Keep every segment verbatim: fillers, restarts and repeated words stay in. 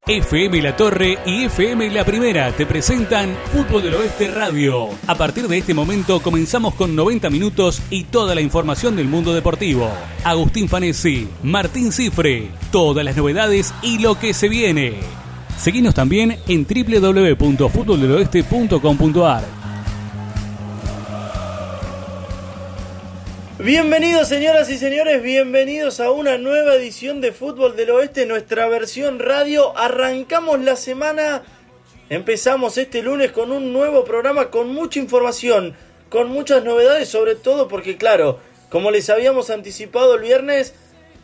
F M La Torre y F M La Primera te presentan Fútbol del Oeste Radio. A partir de este momento comenzamos con noventa minutos y toda la información del mundo deportivo. Agustín Fanesi, Martín Cifre, todas las novedades y lo que se viene. Seguinos también en doble u doble u doble u punto fútbol del oeste punto com punto a r. Bienvenidos, señoras y señores, bienvenidos a una nueva edición de Fútbol del Oeste, nuestra versión radio. Arrancamos la semana, empezamos este lunes con un nuevo programa con mucha información, con muchas novedades, sobre todo porque, claro, como les habíamos anticipado el viernes,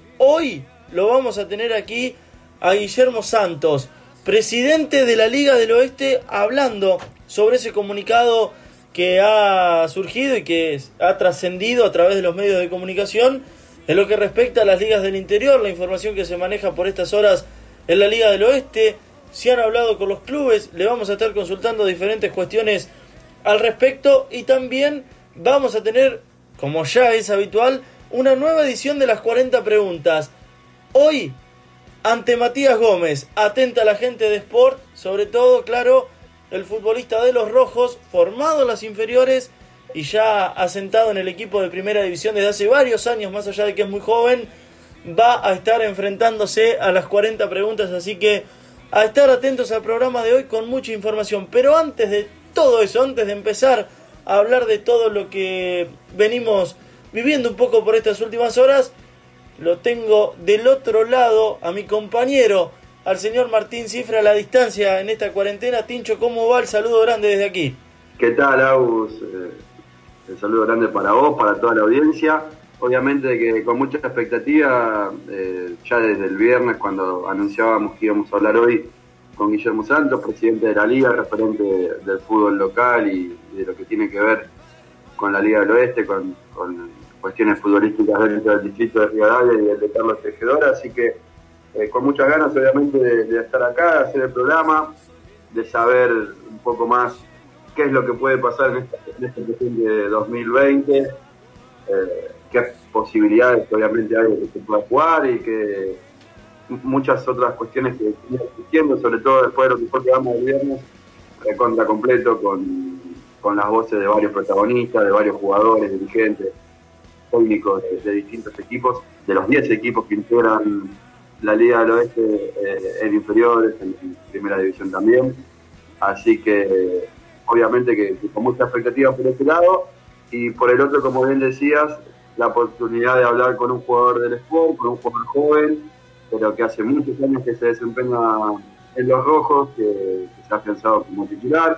hoy lo vamos a tener aquí a Guillermo Santos, presidente de la Liga del Oeste, hablando sobre ese comunicado que ha surgido y que ha trascendido a través de los medios de comunicación en lo que respecta a las ligas del interior, la información que se maneja por estas horas en la Liga del Oeste. Si han hablado con los clubes, le vamos a estar consultando diferentes cuestiones al respecto y también vamos a tener, como ya es habitual, una nueva edición de las cuarenta preguntas. Hoy, ante Matías Gómez, atenta a la gente de Sport, sobre todo, claro, el futbolista de los Rojos, formado en las inferiores y ya asentado en el equipo de primera división desde hace varios años, más allá de que es muy joven, va a estar enfrentándose a las cuarenta preguntas, así que a estar atentos al programa de hoy con mucha información. Pero antes de todo eso, antes de empezar a hablar de todo lo que venimos viviendo un poco por estas últimas horas, lo tengo del otro lado a mi compañero, al señor Martín Cifra, a la distancia en esta cuarentena. Tincho, ¿cómo va? El saludo grande desde aquí. ¿Qué tal, Agus? Eh, el saludo grande para vos, para toda la audiencia. Obviamente que con mucha expectativa, eh, ya desde el viernes cuando anunciábamos que íbamos a hablar hoy con Guillermo Santos, presidente de la Liga, referente del fútbol local y, y de lo que tiene que ver con la Liga del Oeste, con, con cuestiones futbolísticas dentro del distrito de Rivadavia y el de Carlos Tejedor, así que Eh, con muchas ganas obviamente de, de estar acá, de hacer el programa, de saber un poco más qué es lo que puede pasar en, esta, en este presente dos mil veinte, eh, qué posibilidades obviamente hay de que se pueda jugar y que muchas otras cuestiones que siguen existiendo, sobre todo después de lo que fue que vamos el viernes, recontra completo con, con las voces de varios protagonistas, de varios jugadores, dirigentes, técnicos de, de distintos equipos, de los diez equipos que integran la Liga del Oeste eh, en inferiores, en, en primera división también, así que obviamente que, que con mucha expectativa por ese lado, y por el otro, como bien decías, la oportunidad de hablar con un jugador del Sport, con un jugador joven, pero que hace muchos años que se desempeña en los Rojos, que, que se ha pensado como titular,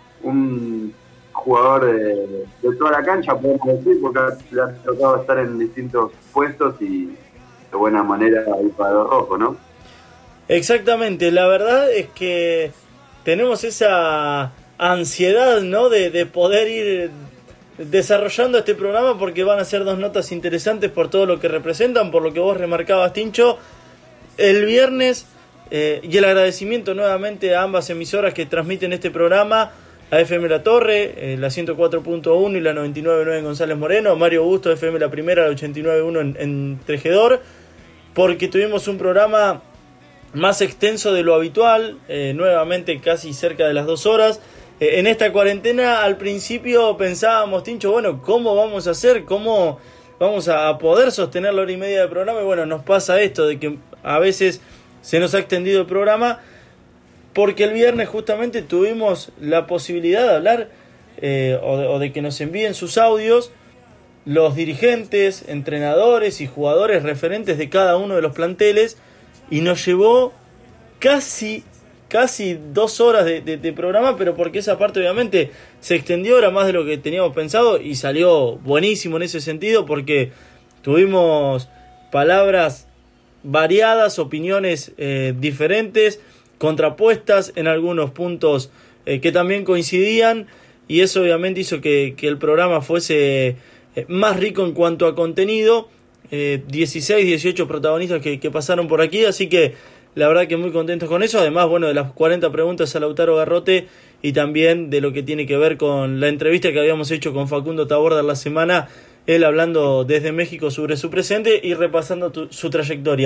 un jugador de, de toda la cancha, podemos decir, porque le ha tocado estar en distintos puestos y de buena manera ahí para los Rojos, ¿no? Exactamente, la verdad es que tenemos esa ansiedad, ¿no? De, de poder ir desarrollando este programa, porque van a ser dos notas interesantes por todo lo que representan, por lo que vos remarcabas, Tincho. El viernes, eh, y el agradecimiento nuevamente a ambas emisoras que transmiten este programa, a F M La Torre, eh, la ciento cuatro punto uno y la noventa y nueve punto nueve en González Moreno, a Mario Busto, F M La Primera, la ochenta y nueve punto uno en, en Tejedor, porque tuvimos un programa más extenso de lo habitual, eh, nuevamente casi cerca de las dos horas. Eh, en esta cuarentena al principio pensábamos, Tincho, bueno, ¿cómo vamos a hacer? ¿Cómo vamos a poder sostener la hora y media de programa? Y bueno, nos pasa esto de que a veces se nos ha extendido el programa, porque el viernes justamente tuvimos la posibilidad de hablar eh, o, de, o de que nos envíen sus audios los dirigentes, entrenadores y jugadores referentes de cada uno de los planteles, y nos llevó casi, casi dos horas de, de, de programa, pero porque esa parte obviamente se extendió, era más de lo que teníamos pensado y salió buenísimo en ese sentido, porque tuvimos palabras variadas, opiniones eh, diferentes, contrapuestas en algunos puntos eh, que también coincidían, y eso obviamente hizo que, que el programa fuese eh, más rico en cuanto a contenido. eh, dieciséis, dieciocho protagonistas que, que pasaron por aquí, así que la verdad que muy contentos con eso. Además, bueno, de las cuarenta preguntas a Lautaro Garrote, y también de lo que tiene que ver con la entrevista que habíamos hecho con Facundo Taborda la semana, él hablando desde México sobre su presente y repasando tu, su trayectoria.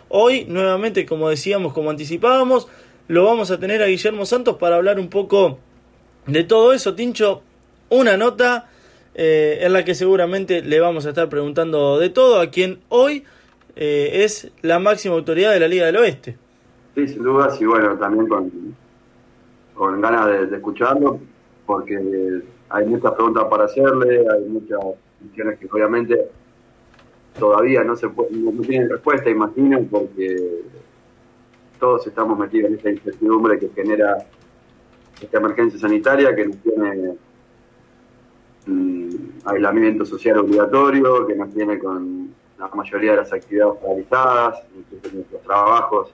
Hoy, nuevamente, como decíamos, como anticipábamos, lo vamos a tener a Guillermo Santos para hablar un poco de todo eso. Tincho, una nota eh, en la que seguramente le vamos a estar preguntando de todo a quien hoy eh, es la máxima autoridad de la Liga del Oeste. Sí, sin dudas, y bueno, también con, con ganas de, de escucharlo, porque hay muchas preguntas para hacerle, hay muchas cuestiones que obviamente todavía no se puede, no tienen respuesta, imagino, porque todos estamos metidos en esta incertidumbre que genera esta emergencia sanitaria, que nos tiene mmm, aislamiento social obligatorio, que nos tiene con la mayoría de las actividades paralizadas, incluso nuestros trabajos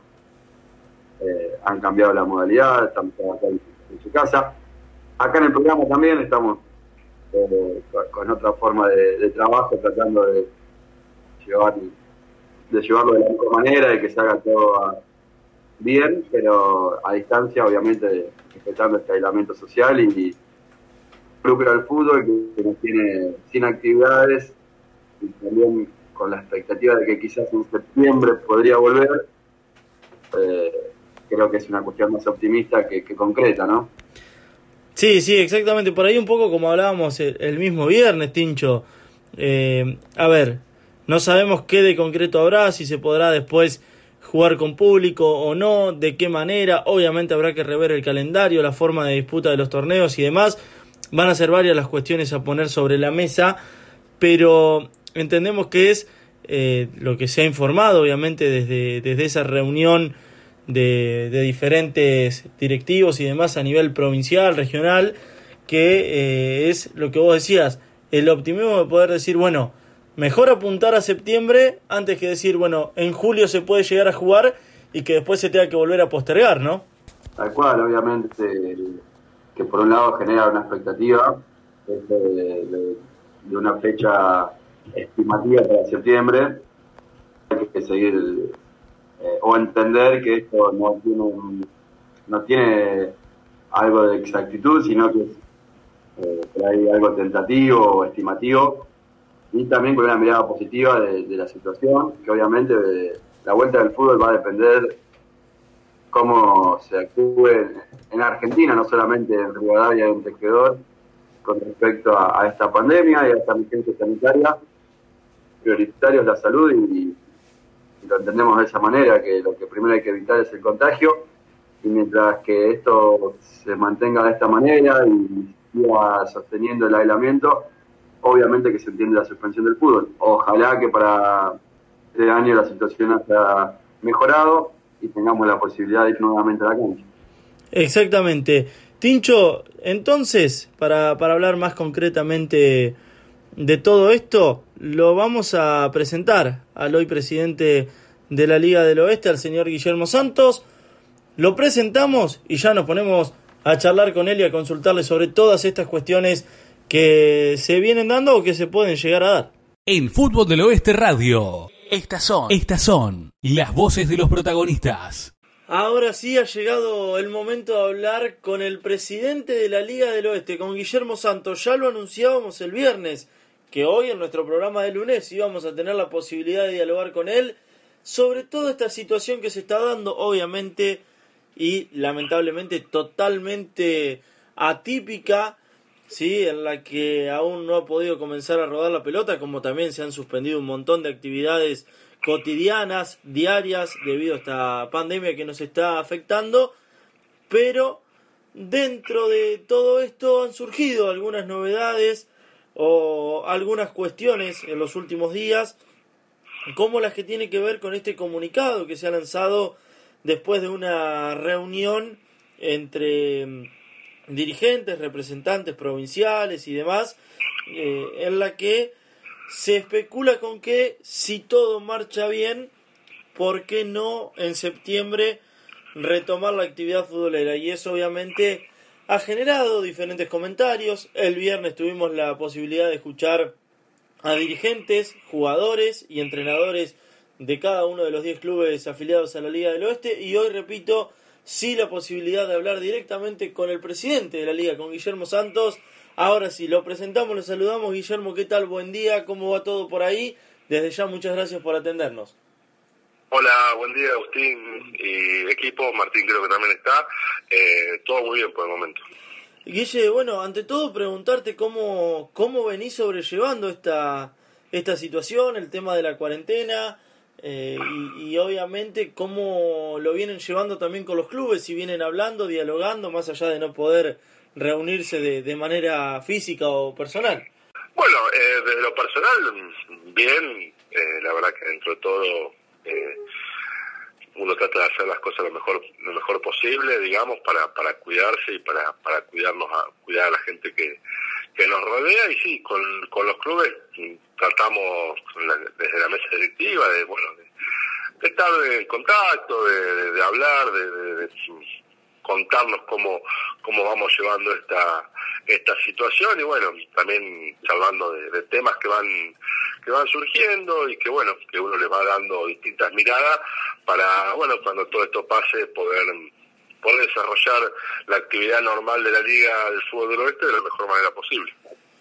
eh, han cambiado la modalidad, estamos trabajando en su casa. Acá en el programa también estamos eh, con, con otra forma de, de trabajo, tratando de llevar de llevarlo de la mejor manera, de que se haga todo bien, pero a distancia, obviamente, respetando este aislamiento social y lucro al fútbol, que, que nos tiene sin actividades, y también con la expectativa de que quizás en septiembre podría volver. Eh, creo que es una cuestión más optimista que, que concreta, ¿no? Sí, sí, exactamente. Por ahí un poco como hablábamos el, el mismo viernes, Tincho. Eh, a ver, no sabemos qué de concreto habrá, si se podrá después jugar con público o no, de qué manera. Obviamente habrá que rever el calendario, la forma de disputa de los torneos y demás. Van a ser varias las cuestiones a poner sobre la mesa, pero entendemos que es eh, lo que se ha informado, obviamente, desde, desde esa reunión de, de diferentes directivos y demás a nivel provincial, regional, que eh, es lo que vos decías, el optimismo de poder decir, bueno, mejor apuntar a septiembre antes que decir, bueno, en julio se puede llegar a jugar y que después se tenga que volver a postergar, ¿no? Tal cual, obviamente, que por un lado genera una expectativa de, de, de una fecha estimativa para septiembre. Hay que seguir eh, o entender que esto no tiene un, no tiene algo de exactitud, sino que es eh, que hay algo tentativo o estimativo, y también con una mirada positiva de, de la situación, que obviamente de, la vuelta del fútbol va a depender cómo se actúe en Argentina, no solamente en Rivadavia y en Tejedor, con respecto a, a esta pandemia y a esta emergencia sanitaria. Prioritario es la salud y, y lo entendemos de esa manera, que lo que primero hay que evitar es el contagio, y mientras que esto se mantenga de esta manera y siga sosteniendo el aislamiento, obviamente que se entiende la suspensión del fútbol. Ojalá que para este año la situación haya mejorado y tengamos la posibilidad de ir nuevamente a la cancha. Exactamente. Tincho, entonces, para, para hablar más concretamente de todo esto, lo vamos a presentar al hoy presidente de la Liga del Oeste, al señor Guillermo Santos. Lo presentamos y ya nos ponemos a charlar con él y a consultarle sobre todas estas cuestiones que se vienen dando o que se pueden llegar a dar. En Fútbol del Oeste Radio, estas son, estas son las voces de los protagonistas. Ahora sí ha llegado el momento de hablar con el presidente de la Liga del Oeste, con Guillermo Santos. Ya lo anunciábamos el viernes, que hoy en nuestro programa de lunes íbamos a tener la posibilidad de dialogar con él sobre toda esta situación que se está dando, obviamente, y lamentablemente totalmente atípica, ¿sí? En la que aún no ha podido comenzar a rodar la pelota, como también se han suspendido un montón de actividades cotidianas, diarias, debido a esta pandemia que nos está afectando. Pero dentro de todo esto han surgido algunas novedades o algunas cuestiones en los últimos días, como las que tienen que ver con este comunicado que se ha lanzado después de una reunión entre dirigentes, representantes provinciales y demás, eh, en la que se especula con que si todo marcha bien, ¿por qué no en septiembre retomar la actividad futbolera? Y eso obviamente ha generado diferentes comentarios. El viernes tuvimos la posibilidad de escuchar a dirigentes, jugadores y entrenadores de cada uno de los diez clubes afiliados a la Liga del Oeste, y hoy, repito, sí la posibilidad de hablar directamente con el presidente de la Liga, con Guillermo Santos. Ahora sí, lo presentamos, lo saludamos. Guillermo, ¿qué tal? Buen día, ¿cómo va todo por ahí? Desde ya, muchas gracias por atendernos. Hola, buen día Agustín y equipo, Martín creo que también está, eh, todo muy bien por el momento. Guille, bueno, ante todo preguntarte cómo, cómo venís sobrellevando esta, esta situación, el tema de la cuarentena, eh, y, y obviamente cómo lo vienen llevando también con los clubes, si vienen hablando, dialogando, más allá de no poder reunirse de, de manera física o personal. Bueno, eh, desde lo personal, bien, eh, la verdad que dentro de todo eh, uno trata de hacer las cosas lo mejor lo mejor posible, digamos, para para cuidarse y para para cuidarnos a cuidar a la gente que que nos rodea. Y sí, con con los clubes tratamos la, desde la mesa directiva de bueno de, de estar en contacto, de, de, de hablar, de, de, de contarnos cómo cómo vamos llevando esta esta situación, y bueno, también hablando de, de temas que van que van surgiendo y que bueno, que uno les va dando distintas miradas para, bueno, cuando todo esto pase, poder poder desarrollar la actividad normal de la Liga del Fútbol del Oeste de la mejor manera posible.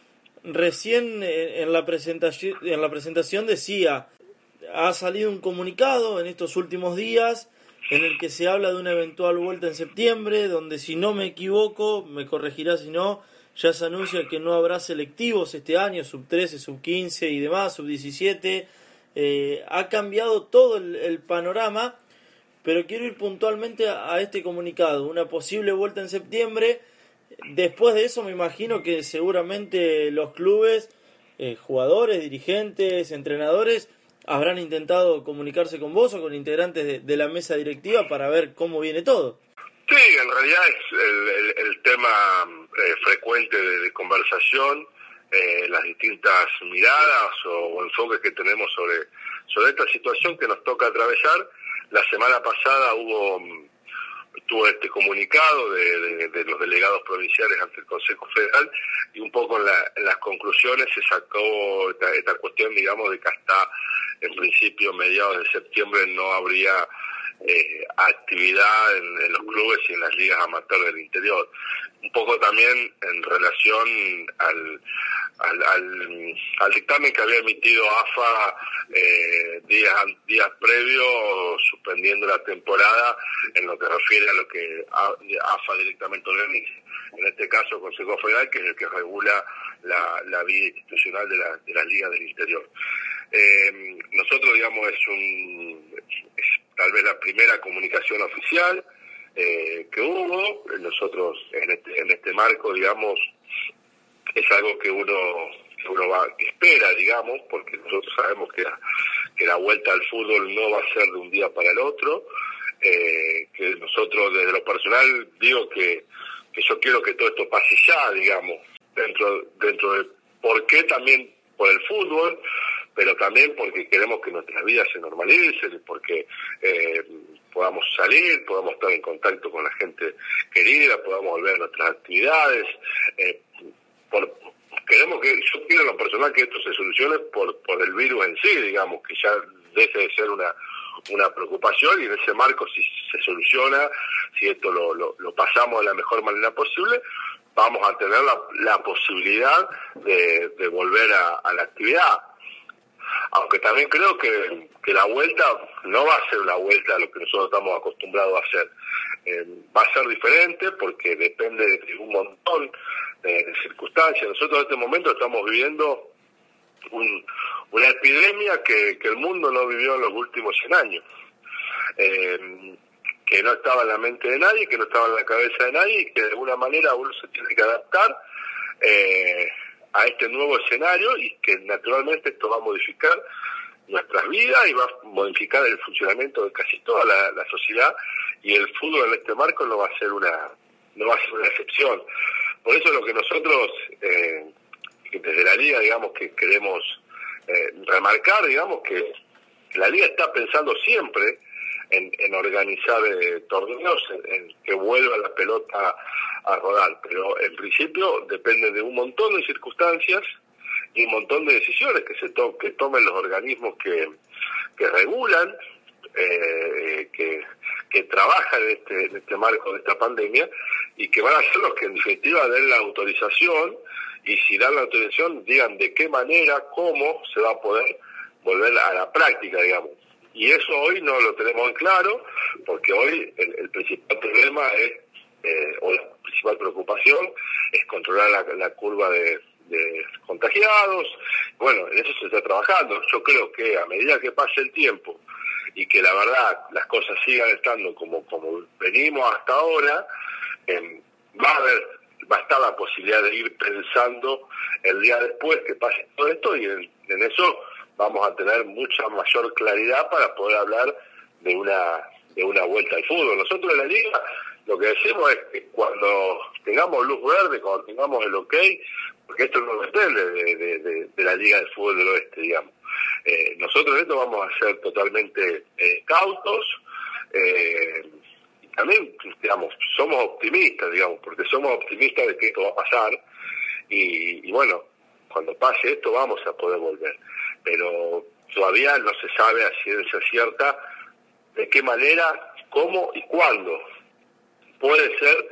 Recién en la presentación en la presentación decía, ha salido un comunicado en estos últimos días en el que se habla de una eventual vuelta en septiembre, donde, si no me equivoco, me corregirá si no, ya se anuncia que no habrá selectivos este año, sub trece, sub quince y demás, sub diecisiete. Eh, ha cambiado todo el, el panorama, pero quiero ir puntualmente a, a este comunicado, una posible vuelta en septiembre. Después de eso me imagino que seguramente los clubes, eh, jugadores, dirigentes, entrenadores, habrán intentado comunicarse con vos o con integrantes de, de la mesa directiva para ver cómo viene todo. Sí, en realidad es el, el, el tema eh, frecuente de, de conversación, eh, las distintas miradas o, o enfoques que tenemos sobre, sobre esta situación que nos toca atravesar. La semana pasada hubo tuvo este comunicado de, de, de los delegados provinciales ante el Consejo Federal, y un poco en, la, en las conclusiones se sacó esta, esta cuestión, digamos, de que hasta en principio mediados de septiembre no habría eh, actividad en, en los clubes y en las ligas amateur del interior. Un poco también en relación al al, al, al dictamen que había emitido AFA eh, días días previos, suspendiendo la temporada en lo que refiere a lo que AFA directamente organiza. En este caso, el Consejo Federal, que es el que regula la, la vida institucional de, la, de las ligas del interior. Eh, nosotros, digamos, es un es tal vez la primera comunicación oficial eh, que hubo. Nosotros, en este, en este marco, digamos, es algo que uno que uno va, que espera, digamos, porque nosotros sabemos que la, que la vuelta al fútbol no va a ser de un día para el otro. Eh, que nosotros, desde lo personal, digo que, que yo quiero que todo esto pase ya, digamos, dentro dentro de por qué también por el fútbol, pero también porque queremos que nuestras vidas se normalicen, porque eh, podamos salir, podamos estar en contacto con la gente querida, podamos volver a nuestras actividades. Eh, por, queremos que, yo quiero en lo personal que esto se solucione por por el virus en sí, digamos, que ya deje de ser una una preocupación, y en ese marco, si se soluciona, si esto lo, lo, lo pasamos de la mejor manera posible, vamos a tener la, la posibilidad de, de volver a, a la actividad. Aunque también creo que, que la vuelta no va a ser una vuelta a lo que nosotros estamos acostumbrados a hacer. Eh, va a ser diferente porque depende de un montón de, de circunstancias. Nosotros en este momento estamos viviendo un, una epidemia que, que el mundo no vivió en los últimos cien años. Eh, que no estaba en la mente de nadie, que no estaba en la cabeza de nadie, y que de alguna manera uno se tiene que adaptar eh, a este nuevo escenario, y que naturalmente esto va a modificar nuestras vidas y va a modificar el funcionamiento de casi toda la, la sociedad, y el fútbol en este marco no va a ser una no va a ser una excepción. Por eso lo que nosotros eh, desde la Liga, digamos, que queremos eh, remarcar, digamos, que la Liga está pensando siempre En, en organizar eh, torneos, en, en que vuelva la pelota a rodar, pero en principio depende de un montón de circunstancias y un montón de decisiones que se to que tomen los organismos que, que regulan, eh, que, que trabajan en este, en este marco de esta pandemia, y que van a ser los que en definitiva den la autorización, y si dan la autorización digan de qué manera, cómo se va a poder volver a la práctica, digamos. Y eso hoy no lo tenemos en claro, porque hoy el, el principal problema es, eh, o la principal preocupación es controlar la, la curva de, de contagiados. Bueno, en eso se está trabajando. Yo creo que a medida que pase el tiempo y que la verdad las cosas sigan estando como, como venimos hasta ahora, eh, va a haber, va a estar la posibilidad de ir pensando el día después que pase todo esto, y en, en eso vamos a tener mucha mayor claridad para poder hablar de una de una vuelta al fútbol. Nosotros en la liga lo que decimos es que cuando tengamos luz verde, cuando tengamos el ok, porque esto no depende de, de, de, de la Liga de Fútbol del Oeste, digamos. Eh, nosotros en esto vamos a ser totalmente eh, cautos, eh, y también, digamos, somos optimistas, digamos, porque somos optimistas de que esto va a pasar, y, y bueno, cuando pase esto vamos a poder volver. Pero todavía no se sabe a ciencia cierta de qué manera, cómo y cuándo. Puede ser,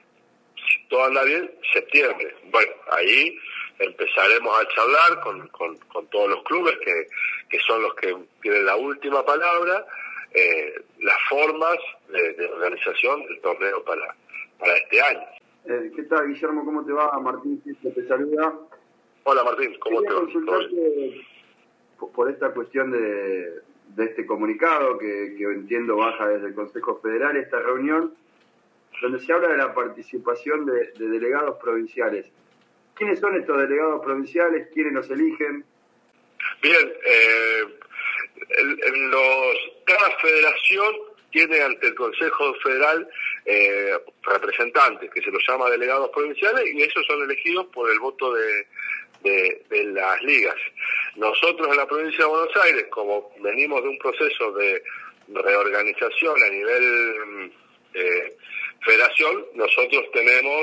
si todo anda bien, septiembre. Bueno, ahí empezaremos a charlar con, con, con todos los clubes que, que son los que tienen la última palabra, eh, las formas de, de organización del torneo para, para este año. Eh, ¿Qué tal, Guillermo? ¿Cómo te va? Martín te saluda. Hola, Martín, ¿cómo Quería te va? Consultarte por, por esta cuestión de, de este comunicado que, que entiendo baja desde el Consejo Federal, esta reunión donde se habla de la participación de, de delegados provinciales. ¿Quiénes son estos delegados provinciales? ¿Quiénes los eligen? Bien, eh, en, en los, cada federación tiene ante el Consejo Federal eh, representantes, que se los llama delegados provinciales, y esos son elegidos por el voto de, de, de las ligas. Nosotros en la provincia de Buenos Aires, como venimos de un proceso de reorganización a nivel eh, federación, nosotros tenemos,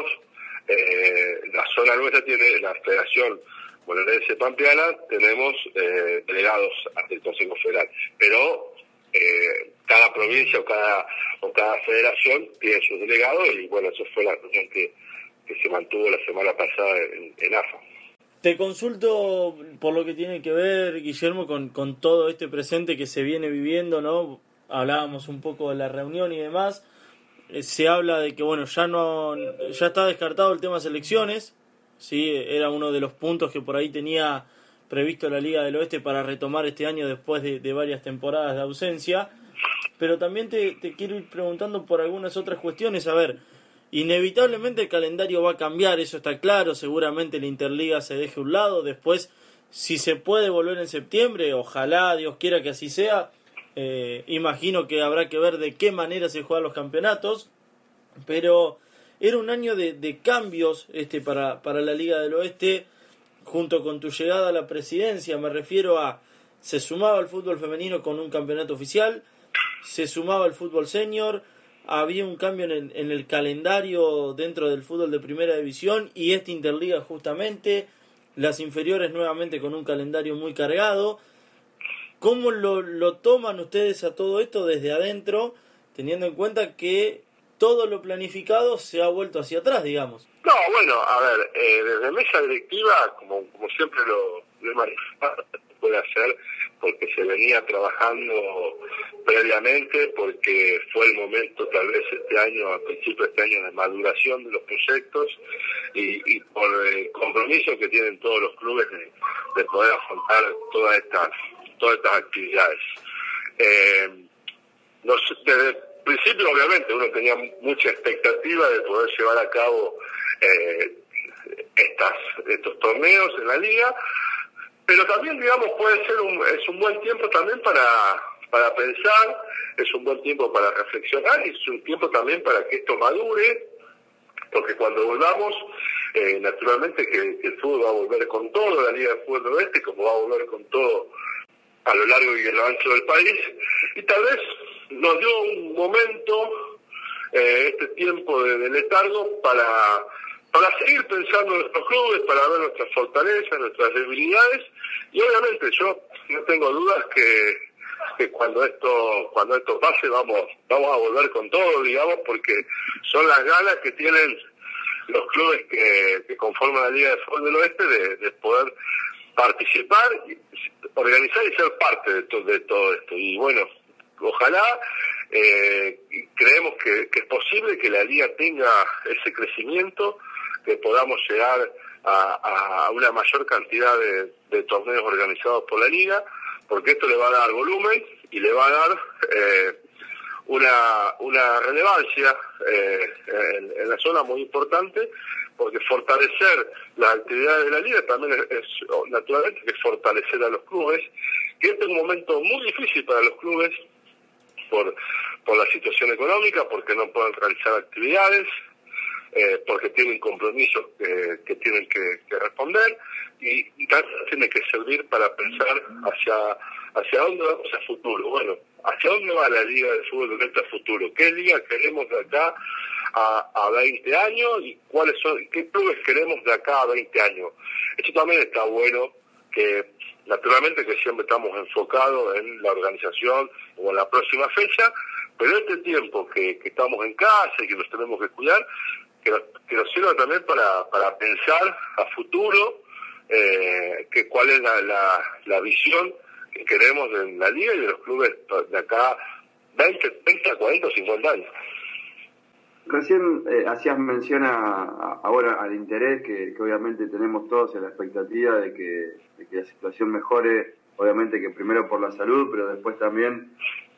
eh, la zona nuestra tiene, la Federación Bonaerense Pampeana, tenemos eh, delegados ante el Consejo Federal, pero eh, cada provincia o cada o cada federación tiene sus delegados, y bueno, eso fue la reunión que, que se mantuvo la semana pasada en, en A F A. Te consulto por lo que tiene que ver, Guillermo, con, con todo este presente que se viene viviendo, ¿no? Hablábamos un poco de la reunión y demás. Eh, se habla de que, bueno, ya no ya está descartado el tema selecciones, ¿sí? Era uno de los puntos que por ahí tenía previsto la Liga del Oeste para retomar este año después de, de varias temporadas de ausencia. Pero también te, te quiero ir preguntando por algunas otras cuestiones. A ver, inevitablemente el calendario va a cambiar, eso está claro. Seguramente la Interliga se deje a un lado. Después, si se puede volver en septiembre, ojalá, Dios quiera que así sea. Eh, imagino que habrá que ver de qué manera se juegan los campeonatos. Pero era un año de, de cambios este para, para la Liga del Oeste. Junto con tu llegada a la presidencia, me refiero a, se sumaba el fútbol femenino con un campeonato oficial, se sumaba el fútbol senior, había un cambio en el, en el calendario dentro del fútbol de primera división, y esta Interliga justamente, las inferiores nuevamente con un calendario muy cargado. ¿Cómo lo, lo toman ustedes a todo esto desde adentro, teniendo en cuenta que todo lo planificado se ha vuelto hacia atrás, digamos? No, bueno, a ver, eh, desde mesa directiva, como como siempre lo, lo he manifestado, puede hacer porque se venía trabajando previamente, porque fue el momento tal vez este año, a principio de este año, de maduración de los proyectos, y, y por el compromiso que tienen todos los clubes de, de poder afrontar todas estas todas estas actividades. Eh, nos, desde el principio, obviamente, uno tenía mucha expectativa de poder llevar a cabo eh, estas estos torneos en la liga, pero también, digamos, puede ser un es un buen tiempo también para para pensar, es un buen tiempo para reflexionar, y es un tiempo también para que esto madure, porque cuando volvamos, eh, naturalmente que, que el fútbol va a volver con todo, la Liga de Fútbol del Oeste, como va a volver con todo a lo largo y a lo ancho del país, y tal vez nos dio un momento, eh, este tiempo de, de letargo, para para seguir pensando en nuestros clubes, para ver nuestras fortalezas, nuestras debilidades, y obviamente yo no tengo dudas que, que cuando esto cuando esto pase vamos vamos a volver con todo, digamos, porque son las ganas que tienen los clubes que, que conforman la Liga de Fútbol del Oeste de, de poder participar, organizar y ser parte de, to, de todo esto. Y bueno, ojalá, eh, creemos que, que es posible que la liga tenga ese crecimiento, que podamos llegar a, a una mayor cantidad de, de torneos organizados por la liga, porque esto le va a dar volumen y le va a dar eh, una una relevancia eh, en, en la zona muy importante, porque fortalecer las actividades de la liga también es, es naturalmente que es fortalecer a los clubes, que este es un momento muy difícil para los clubes por por la situación económica, porque no pueden realizar actividades, eh, porque tienen compromisos que, que tienen que, que responder, y, y también tiene que servir para pensar hacia hacia dónde vamos a futuro. Bueno, hacia dónde va la Liga de Fútbol Violeta a futuro, qué liga queremos de acá a, a veinte años y cuáles son, qué clubes queremos de acá a veinte años. Esto también está bueno, que naturalmente que siempre estamos enfocados en la organización o en la próxima fecha, pero este tiempo que, que estamos en casa y que nos tenemos que cuidar, que nos, que nos sirva también para, para pensar a futuro, eh, que cuál es la, la, la visión que queremos de la liga y de los clubes de acá veinte, treinta, cuarenta o cincuenta años. Recién eh, hacías mención a, a, ahora al interés que, que obviamente tenemos todos en la expectativa de que, de que la situación mejore, obviamente que primero por la salud, pero después también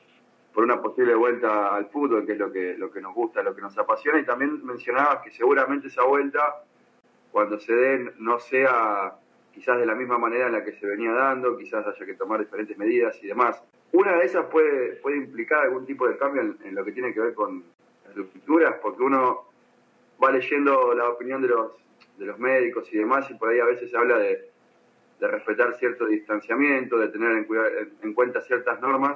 por una posible vuelta al fútbol, que es lo que lo que nos gusta, lo que nos apasiona. Y también mencionabas que seguramente esa vuelta, cuando se dé, no sea quizás de la misma manera en la que se venía dando, quizás haya que tomar diferentes medidas y demás. Una de esas puede puede implicar algún tipo de cambio en, en lo que tiene que ver con las estructuras, porque uno va leyendo la opinión de los de los médicos y demás, y por ahí a veces se habla de, de respetar cierto distanciamiento, de tener en, en, en cuenta ciertas normas,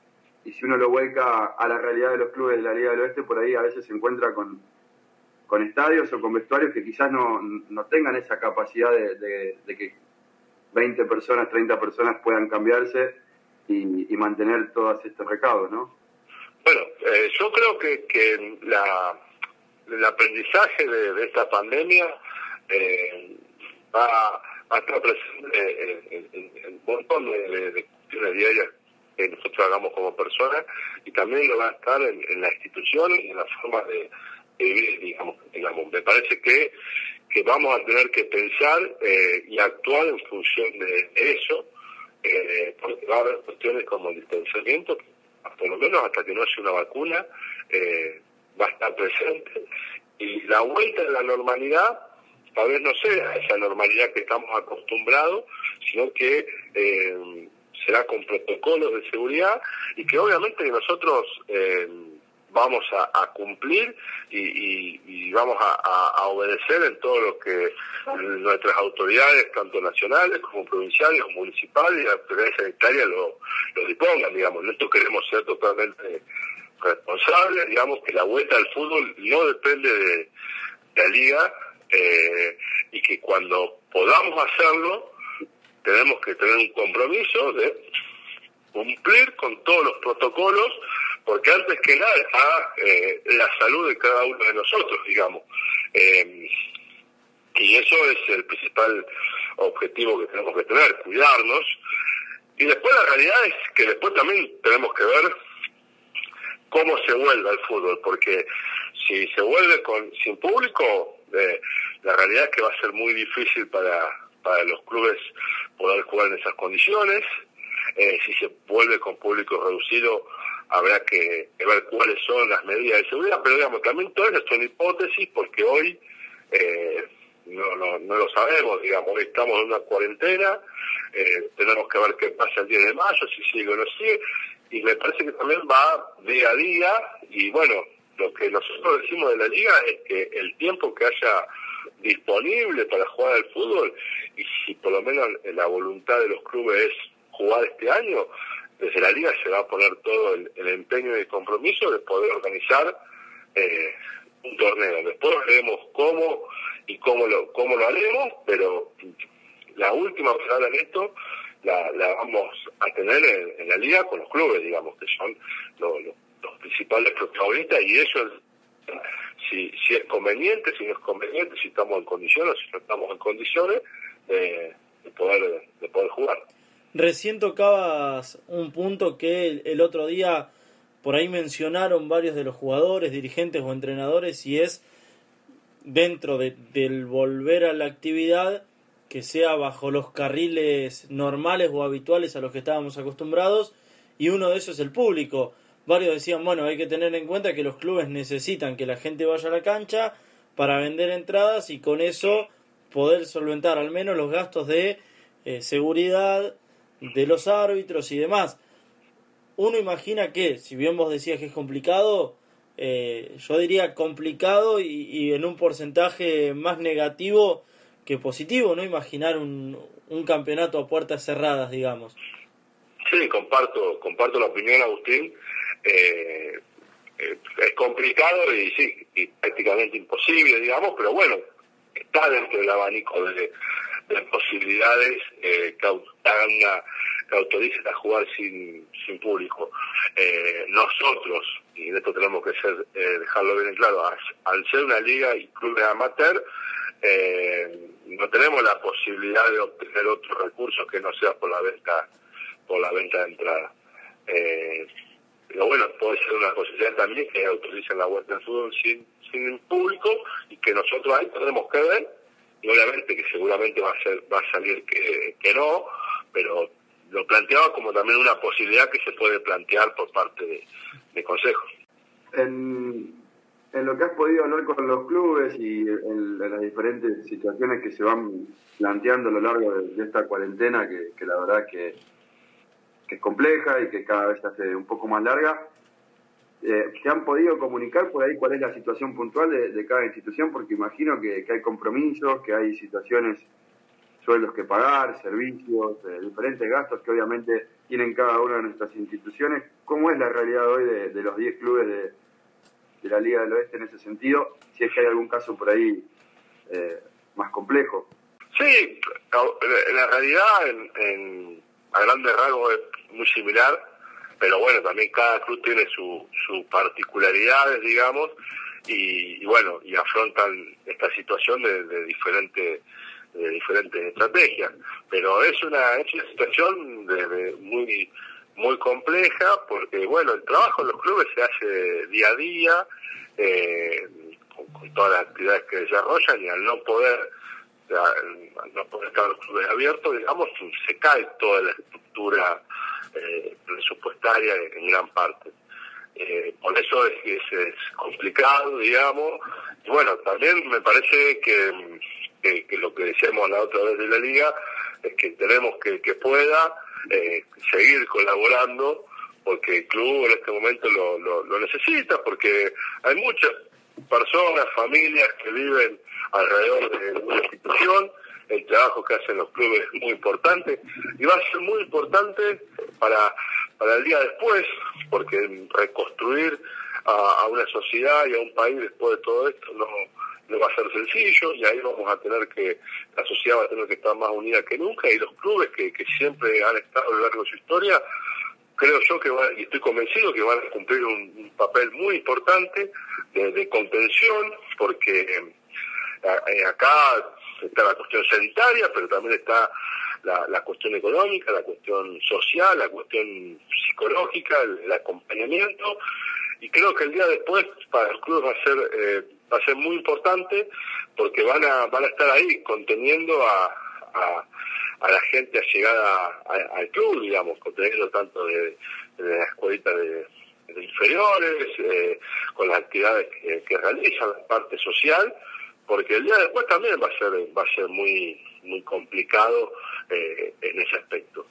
y si uno lo vuelca a la realidad de los clubes de la Liga del Oeste, por ahí a veces se encuentra con con estadios o con vestuarios que quizás no, no tengan esa capacidad de, de, de que veinte personas, treinta personas puedan cambiarse y, y mantener todos estos recaudos, ¿no? Bueno, eh, yo creo que, que la, el aprendizaje de, de esta pandemia eh, va, va a estar presente en, en, en un montón de, de, de cuestiones diarias que nosotros hagamos como personas, y también lo va a estar en, en la institución y en la forma de vivir, digamos, digamos. Me parece que, que vamos a tener que pensar eh, y actuar en función de eso, eh, porque va a haber cuestiones como el distanciamiento, que por lo menos hasta que no haya una vacuna, eh, va a estar presente, y la vuelta a la normalidad tal vez no sea esa normalidad que estamos acostumbrados, sino que eh, será con protocolos de seguridad, y que obviamente nosotros eh, vamos a, a cumplir y, y, y vamos a, a, a obedecer en todo lo que nuestras autoridades, tanto nacionales como provinciales o municipales, y las autoridades sanitarias lo, lo dispongan, digamos. Nosotros queremos ser totalmente responsables, digamos, que la vuelta al fútbol no depende de, de la liga, eh, y que cuando podamos hacerlo, tenemos que tener un compromiso de cumplir con todos los protocolos, porque antes que nada está eh, la salud de cada uno de nosotros, digamos. Eh, y eso es el principal objetivo que tenemos que tener, cuidarnos. Y después la realidad es que después también tenemos que ver cómo se vuelve al fútbol, porque si se vuelve con sin público, eh, la realidad es que va a ser muy difícil para, para los clubes poder jugar en esas condiciones. Eh, si se vuelve con público reducido, habrá que, que ver cuáles son las medidas de seguridad, pero digamos, también todas esas son hipótesis, porque hoy eh, no, no, no lo sabemos, digamos, hoy estamos en una cuarentena, eh, tenemos que ver qué pasa el diez de mayo, si sigue o no sigue, y me parece que también va día a día, y bueno, lo que nosotros decimos de la liga es que el tiempo que haya disponible para jugar al fútbol, y si por lo menos la voluntad de los clubes es jugar este año, desde la liga se va a poner todo el, el empeño y el compromiso de poder organizar eh, un torneo. Después veremos cómo y cómo lo cómo lo haremos, pero la última palabra en esto la, la vamos a tener en, en la liga con los clubes, digamos, que son lo, lo, los principales protagonistas, y eso es, si, si es conveniente, si no es conveniente, si estamos en condiciones, si no estamos en condiciones de, de poder de poder jugar. Recién tocabas un punto que el, el otro día por ahí mencionaron varios de los jugadores, dirigentes o entrenadores, y es dentro de, del volver a la actividad que sea bajo los carriles normales o habituales a los que estábamos acostumbrados, y uno de esos es el público. Varios decían, bueno, hay que tener en cuenta que los clubes necesitan que la gente vaya a la cancha para vender entradas y con eso poder solventar al menos los gastos de eh, seguridad de los árbitros y demás. Uno imagina que, si bien vos decías que es complicado, eh, yo diría complicado y, y en un porcentaje más negativo que positivo, ¿no? Imaginar un, un campeonato a puertas cerradas, digamos. Sí, comparto, comparto la opinión, Agustín. Eh, eh, es complicado y sí, y prácticamente imposible, digamos, pero bueno, está dentro del abanico de, de posibilidades eh, que hagan una, que autoricen a jugar sin, sin público. Eh, nosotros, y de esto tenemos que ser, eh, dejarlo bien en claro, al, al ser una liga y clubes amateur, eh, no tenemos la posibilidad de obtener otros recursos que no sea por la venta, por la venta de entrada. Eh, pero bueno, puede ser una posibilidad también que autoricen la vuelta del fútbol sin, sin público y que nosotros ahí tenemos que ver, y obviamente que seguramente va a ser, va a salir que, que no, pero lo planteaba como también una posibilidad que se puede plantear por parte de, de Consejo. En, en lo que has podido hablar con los clubes y en, en las diferentes situaciones que se van planteando a lo largo de, de esta cuarentena, que, que la verdad que que es compleja y que cada vez se hace un poco más larga, eh, ¿se han podido comunicar por ahí cuál es la situación puntual de, de cada institución? Porque imagino que, que hay compromisos, que hay situaciones, sueldos que pagar, servicios, eh, diferentes gastos que obviamente tienen cada una de nuestras instituciones. ¿Cómo es la realidad hoy de, de los diez clubes de, de la Liga del Oeste en ese sentido? Si es que hay algún caso por ahí eh, más complejo. Sí, en la realidad en... en... a grandes rasgos es muy similar, pero bueno, también cada club tiene su, sus particularidades, digamos, y, y bueno, y afrontan esta situación de, de diferentes de diferentes estrategias. Pero es una, es una situación de, de muy muy compleja, porque bueno, el trabajo en los clubes se hace día a día, eh, con, con todas las actividades que desarrollan, y al no poder al no poder estar los clubes abiertos, digamos, se cae toda la estructura eh, presupuestaria en gran parte. Eh, por eso es que es, es complicado, digamos, y bueno, también me parece que, que, que lo que decíamos la otra vez de la Liga es que tenemos que, que pueda eh, seguir colaborando, porque el club en este momento lo, lo, lo necesita, porque hay muchas personas, familias que viven alrededor de una institución. El trabajo que hacen los clubes es muy importante y va a ser muy importante para para el día después, porque reconstruir a, a una sociedad y a un país después de todo esto no, no va a ser sencillo, y ahí vamos a tener que, la sociedad va a tener que estar más unida que nunca, y los clubes que, que siempre han estado a lo largo de su historia, creo yo que van, y estoy convencido que van a cumplir un, un papel muy importante de, de contención, porque eh, acá está la cuestión sanitaria, pero también está la, la cuestión económica, la cuestión social, la cuestión psicológica, el, el acompañamiento, y creo que el día después para los clubes va a ser eh, va a ser muy importante, porque van a van a estar ahí conteniendo a, a, a la gente allegada a, al club, digamos, conteniendo tanto de, de la escuelita de, de inferiores, eh, con las actividades que, que realizan, la parte social, porque el día después también va a ser va a ser muy muy complicado eh, en ese aspecto.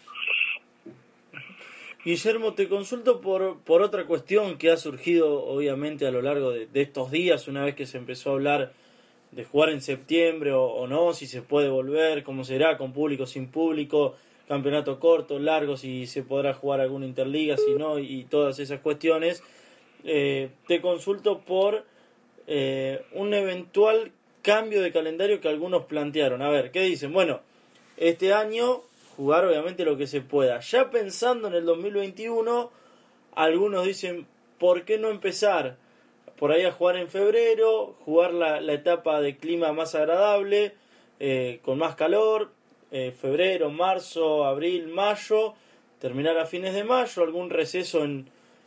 Guillermo, te consulto por por otra cuestión que ha surgido obviamente a lo largo de, de estos días, una vez que se empezó a hablar de jugar en septiembre o, o no, si se puede volver, cómo será, con público, sin público, campeonato corto, largo, si se podrá jugar alguna interliga, si no, y todas esas cuestiones. Eh, te consulto por eh, un eventual cambio de calendario que algunos plantearon. A ver, ¿qué dicen? Bueno, este año jugar obviamente lo que se pueda. Ya pensando en el dos mil veintiuno, algunos dicen, ¿por qué no empezar por ahí a jugar en febrero, jugar la, la etapa de clima más agradable, eh, con más calor, eh, febrero, marzo, abril, mayo, terminar a fines de mayo, algún receso en,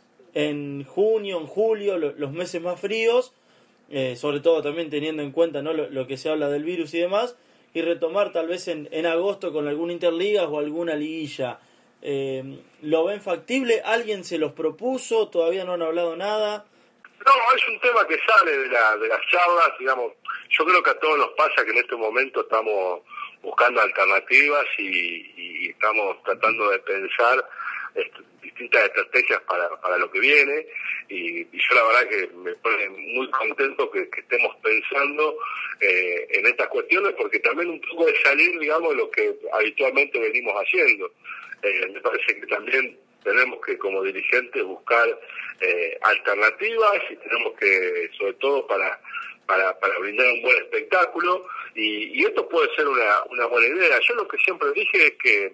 en junio, en julio, lo, los meses más fríos, eh, sobre todo también teniendo en cuenta, ¿no?, lo, lo que se habla del virus y demás, y retomar tal vez en, en agosto con alguna interliga o alguna liguilla. Eh, ¿Lo ven factible? ¿Alguien se los propuso? ¿Todavía no han hablado nada? No, es un tema que sale de, la, de las charlas, digamos. Yo creo que a todos nos pasa que en este momento estamos buscando alternativas y, y estamos tratando de pensar est- distintas estrategias para, para lo que viene, y, y yo la verdad que me pone muy contento que, que estemos pensando eh, en estas cuestiones, porque también un poco de salir, digamos, de lo que habitualmente venimos haciendo. Eh, me parece que también tenemos que, como dirigentes, buscar eh, alternativas, y tenemos que, sobre todo para para para brindar un buen espectáculo, y, y esto puede ser una, una buena idea. Yo lo que siempre dije es que,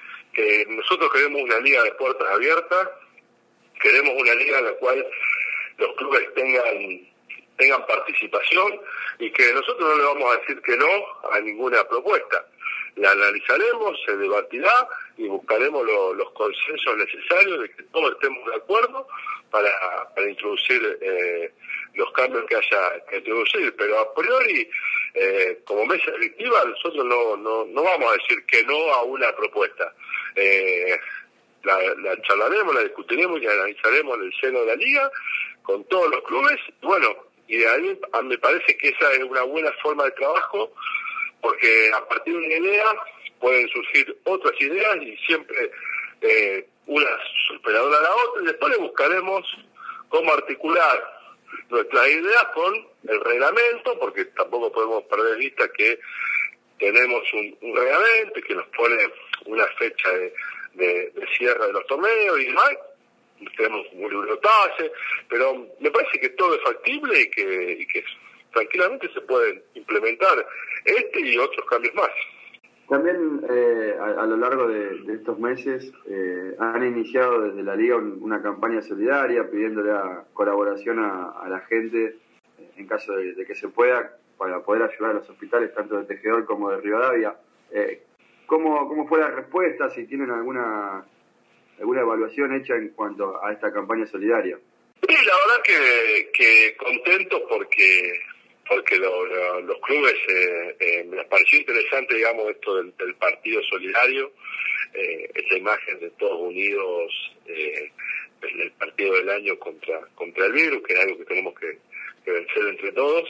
que nosotros queremos una liga de puertas abiertas, queremos una liga en la cual los clubes tengan tengan participación, y que nosotros no le vamos a decir que no a ninguna propuesta. La analizaremos, se debatirá y buscaremos lo, los consensos necesarios de que todos estemos de acuerdo para, para introducir eh, los cambios que haya que introducir. Pero a priori, eh, como mesa directiva, nosotros no, no, no vamos a decir que no a una propuesta. Eh, la, la charlaremos, la discutiremos y la analizaremos en el seno de la liga con todos los clubes. Bueno, y de ahí me parece que esa es una buena forma de trabajo, porque a partir de una idea pueden surgir otras ideas, y siempre eh, una superadora a la otra, y después le buscaremos cómo articular nuestras ideas con el reglamento, porque tampoco podemos perder de vista que tenemos un, un reglamento que nos pone una fecha de, de, de cierre de los torneos y demás. Tenemos un bibliotaje, pero me parece que todo es factible y que, y que tranquilamente se pueden implementar este y otros cambios más. También eh, a, a lo largo de, de estos meses eh, han iniciado desde la Liga un, una campaña solidaria pidiéndole a colaboración a, a la gente en caso de, de que se pueda, para poder ayudar a los hospitales tanto de Tejedor como de Rivadavia. Eh, ¿cómo, ¿Cómo fue la respuesta? Si tienen alguna alguna evaluación hecha en cuanto a esta campaña solidaria. Sí, la verdad que, que contento porque porque lo, lo, los clubes eh, eh, me pareció interesante, digamos, esto del, del partido solidario, eh, esa imagen de todos unidos eh, en el partido del año contra contra el virus, que es algo que tenemos que, que vencer entre todos.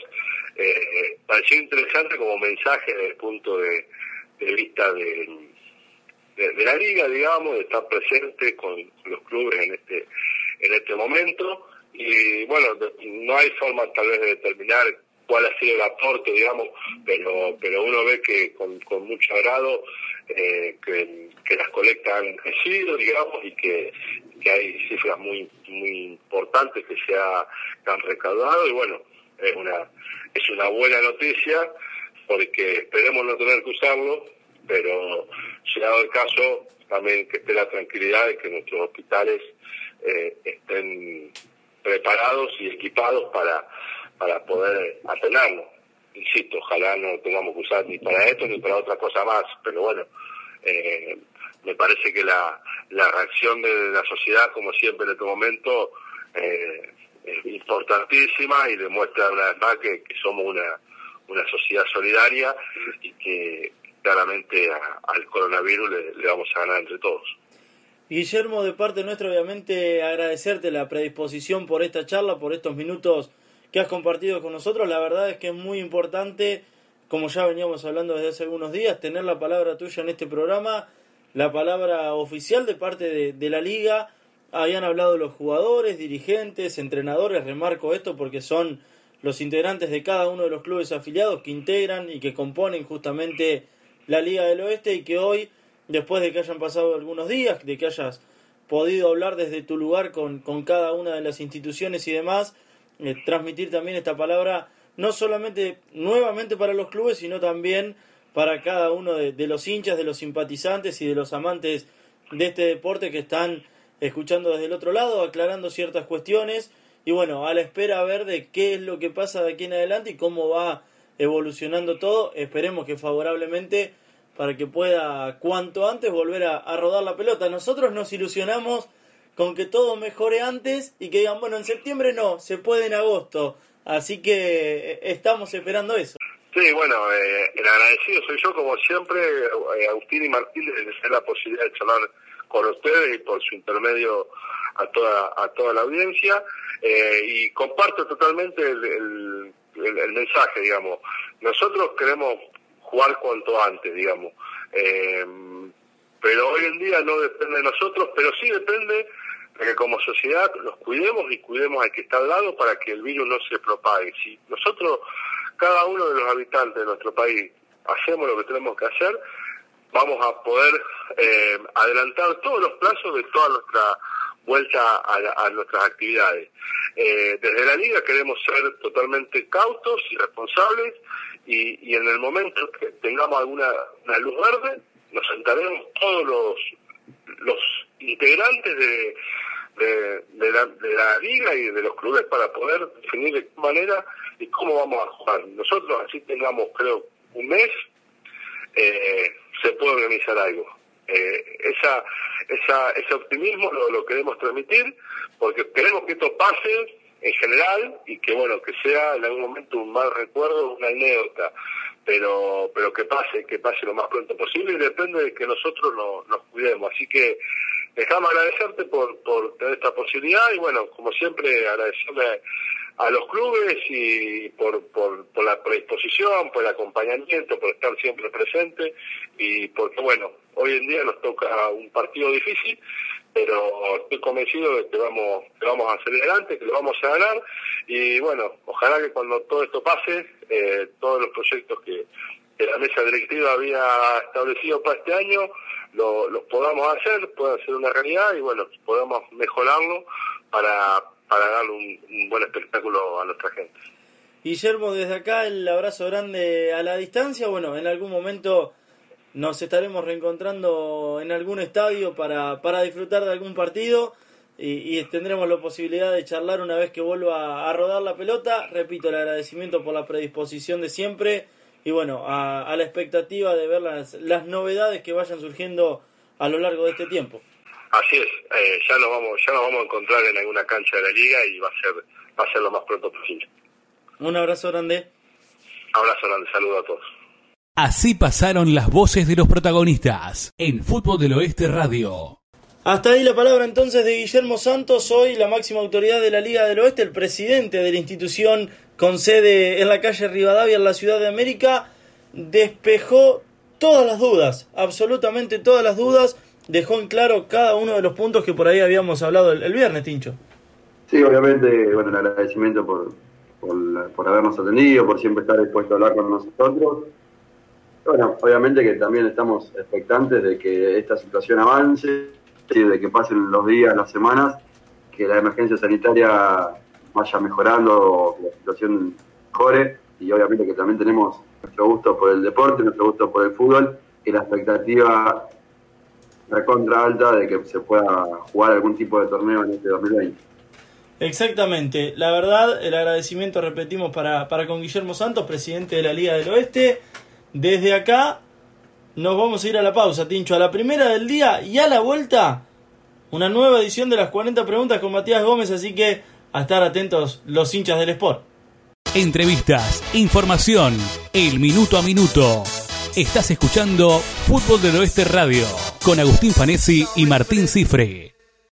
Eh, pareció interesante como mensaje desde el punto de, de vista de, de, de la liga, digamos, de estar presente con, con los clubes en este en este momento. Y bueno, no hay forma tal vez de determinar cuál ha sido el aporte, digamos, pero pero uno ve que con, con mucho agrado eh, que, que las colectas han crecido, digamos, y que, que hay cifras muy muy importantes que se, ha, que han recaudado, y bueno, es una es una buena noticia, porque esperemos no tener que usarlo, pero si dado el caso, también que esté la tranquilidad de que nuestros hospitales eh, estén preparados y equipados para para poder atenernos. Insisto, ojalá no tengamos que usar ni para esto ni para otra cosa más, pero bueno, eh, me parece que la, la reacción de la sociedad, como siempre en este momento, eh, es importantísima y demuestra una vez más que, que somos una, una sociedad solidaria y que claramente a, al coronavirus le, le vamos a ganar entre todos. Guillermo, de parte nuestra, obviamente agradecerte la predisposición por esta charla, por estos minutos que has compartido con nosotros. La verdad es que es muy importante, como ya veníamos hablando desde hace algunos días, tener la palabra tuya en este programa, la palabra oficial de parte de, de la liga. Habían hablado los jugadores, dirigentes, entrenadores, remarco esto porque son los integrantes de cada uno de los clubes afiliados que integran y que componen justamente la Liga del Oeste, y que hoy, después de que hayan pasado algunos días, de que hayas podido hablar desde tu lugar con, con cada una de las instituciones y demás, eh, transmitir también esta palabra, no solamente nuevamente para los clubes, sino también para cada uno de, de los hinchas, de los simpatizantes y de los amantes de este deporte que están escuchando desde el otro lado, aclarando ciertas cuestiones, y bueno, a la espera a ver de qué es lo que pasa de aquí en adelante y cómo va evolucionando todo. Esperemos que favorablemente para que pueda cuanto antes volver a, a rodar la pelota. Nosotros nos ilusionamos con que todo mejore antes y que digan, bueno, en septiembre no, se puede en agosto. Así que estamos esperando eso. Sí, bueno, eh, el agradecido soy yo, como siempre, eh, Agustín y Martín, de tener la posibilidad de charlar con ustedes y por su intermedio a toda a toda la audiencia. Eh, y comparto totalmente el, el, el, el mensaje, digamos. Nosotros queremos jugar cuanto antes, digamos. Eh, pero hoy en día no depende de nosotros, pero sí depende de que como sociedad nos cuidemos y cuidemos al que está al lado para que el virus no se propague. Si nosotros, cada uno de los habitantes de nuestro país, hacemos lo que tenemos que hacer, vamos a poder eh, adelantar todos los plazos de toda nuestra vuelta a, a nuestras actividades. Eh, desde la Liga queremos ser totalmente cautos y responsables y, y en el momento que tengamos alguna una luz verde, nos sentaremos todos los los integrantes de, de, de, la, de la Liga y de los clubes para poder definir de qué manera y cómo vamos a jugar. Nosotros así tengamos, creo, un mes, eh, se puede organizar algo. Eh, esa, esa, ese optimismo lo, lo queremos transmitir porque queremos que esto pase en general y que bueno que sea en algún momento un mal recuerdo, una anécdota, pero pero que pase, que pase lo más pronto posible y depende de que nosotros no, nos cuidemos. Así que dejame agradecerte por, por tener esta posibilidad y bueno, como siempre agradecerle a los clubes y por, por, por la predisposición, por el acompañamiento, por estar siempre presente y porque bueno, hoy en día nos toca un partido difícil, pero estoy convencido de que vamos, que vamos a salir adelante, que lo vamos a ganar y bueno, ojalá que cuando todo esto pase, eh, todos los proyectos que, que la mesa directiva había establecido para este año lo, los podamos hacer, puedan ser una realidad y bueno, podamos mejorarlo para para darle un, un buen espectáculo a nuestra gente. Guillermo, desde acá el abrazo grande a la distancia. Bueno, en algún momento nos estaremos reencontrando en algún estadio para, para disfrutar de algún partido y, y tendremos la posibilidad de charlar una vez que vuelva a rodar la pelota. Repito, el agradecimiento por la predisposición de siempre y bueno, a, a la expectativa de ver las, las novedades que vayan surgiendo a lo largo de este tiempo. Así es, eh, ya nos vamos, ya nos vamos a encontrar en alguna cancha de la Liga y va a ser, va a ser lo más pronto posible. Un abrazo grande. Abrazo grande, saludo a todos. Así pasaron las voces de los protagonistas en Fútbol del Oeste Radio. Hasta ahí la palabra entonces de Guillermo Santos, hoy la máxima autoridad de la Liga del Oeste, el presidente de la institución con sede en la calle Rivadavia en la Ciudad de América, despejó todas las dudas, absolutamente todas las dudas. Dejó en claro cada uno de los puntos que por ahí habíamos hablado el, el viernes, Tincho. Sí, obviamente, bueno, el agradecimiento por, por, la, por habernos atendido, por siempre estar dispuesto a hablar con nosotros. Bueno, obviamente que también estamos expectantes de que esta situación avance, de que pasen los días, las semanas, que la emergencia sanitaria vaya mejorando, que la situación mejore, y obviamente que también tenemos nuestro gusto por el deporte, nuestro gusto por el fútbol, y la expectativa recontra alta de que se pueda jugar algún tipo de torneo en este dos mil veinte. Exactamente, la verdad, el agradecimiento, repetimos, para, para con Guillermo Santos, presidente de la Liga del Oeste. Desde acá nos vamos a ir a la pausa, Tincho, a la primera del día y a la vuelta una nueva edición de las cuarenta preguntas con Matías Gómez, así que a estar atentos los hinchas del Sport. Entrevistas, información, el minuto a minuto. Estás escuchando Fútbol del Oeste Radio con Agustín Fanesi y Martín Cifre.